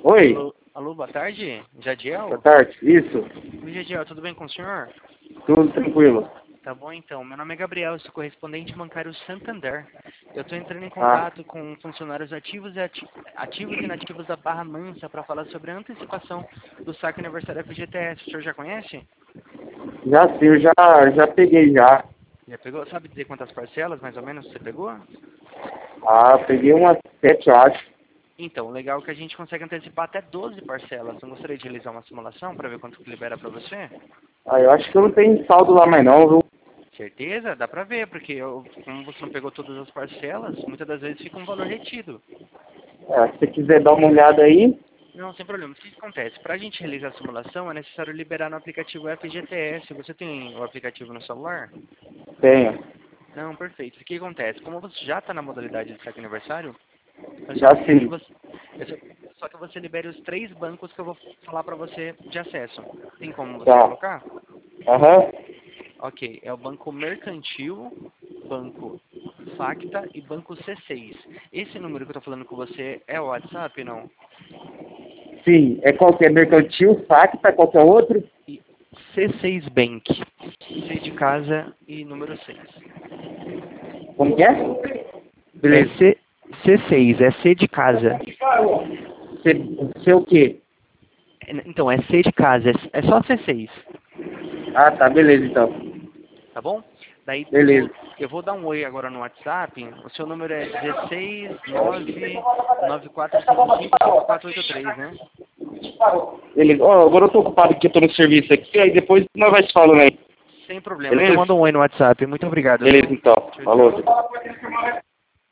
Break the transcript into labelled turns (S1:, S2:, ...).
S1: Oi,
S2: Alô, boa tarde, Jadiel?
S1: boa tarde. Isso,
S2: Oi, Jadiel, tudo bem com o senhor?
S1: tudo tranquilo.
S2: Tá bom, então. Meu nome é Gabriel, eu sou correspondente bancário Santander. Eu estou entrando em
S1: Ah,
S2: contato com funcionários ativos e inativos da Barra Mansa para falar sobre a antecipação do saque aniversário FGTS. O senhor já conhece?
S1: já sim, eu já peguei já.
S2: Já pegou? Sabe dizer quantas parcelas, mais ou menos, você pegou?
S1: Ah, peguei umas 7, eu acho.
S2: Então, o legal é que a gente consegue antecipar até 12 parcelas. Não gostaria de realizar uma simulação para ver quanto que libera para você?
S1: Ah, eu acho que eu não tenho saldo lá mais não, viu?
S2: Certeza? Dá pra ver, porque como você não pegou todas as parcelas, muitas das vezes fica um valor retido.
S1: É, se você quiser dar uma olhada aí,
S2: Não, sem problema. O que acontece? Para a gente realizar a simulação, é necessário liberar no aplicativo FGTS. Você tem o aplicativo no celular?
S1: tenho.
S2: Não, perfeito. O que acontece? Como você já está na modalidade de saque aniversário, eu só
S1: Já
S2: preciso que
S1: sim.
S2: você, só que você libere os 3 bancos que eu vou falar para você de acesso. Tem como você
S1: Tá.
S2: colocar?
S1: Aham.
S2: Ok, é o Banco Mercantil, Banco Facta e Banco C6. Esse número que eu estou falando com você é o WhatsApp, não?
S1: Sim, é qual que é? Mercantil, Facta, qual que é o outro?
S2: E C6 Bank. C de casa e número 6.
S1: Como que é?
S2: É
S1: Beleza.
S2: C6, é C de casa.
S1: Você o quê?
S2: Então, é C de casa, é só C6,
S1: Ah, tá, beleza então.
S2: tá bom? Daí
S1: Beleza.
S2: eu vou dar um oi agora no WhatsApp. O seu número é 16 994555483, né?
S1: Beleza. Ó, agora eu tô ocupado aqui, eu tô no serviço aqui, aí depois nós vai se falando aí.
S2: Sem problemas. Eu
S1: Beleza?
S2: mando um oi no WhatsApp. Muito obrigado,
S1: Beleza
S2: viu?
S1: então.
S2: Tchau, tchau.
S1: Falou.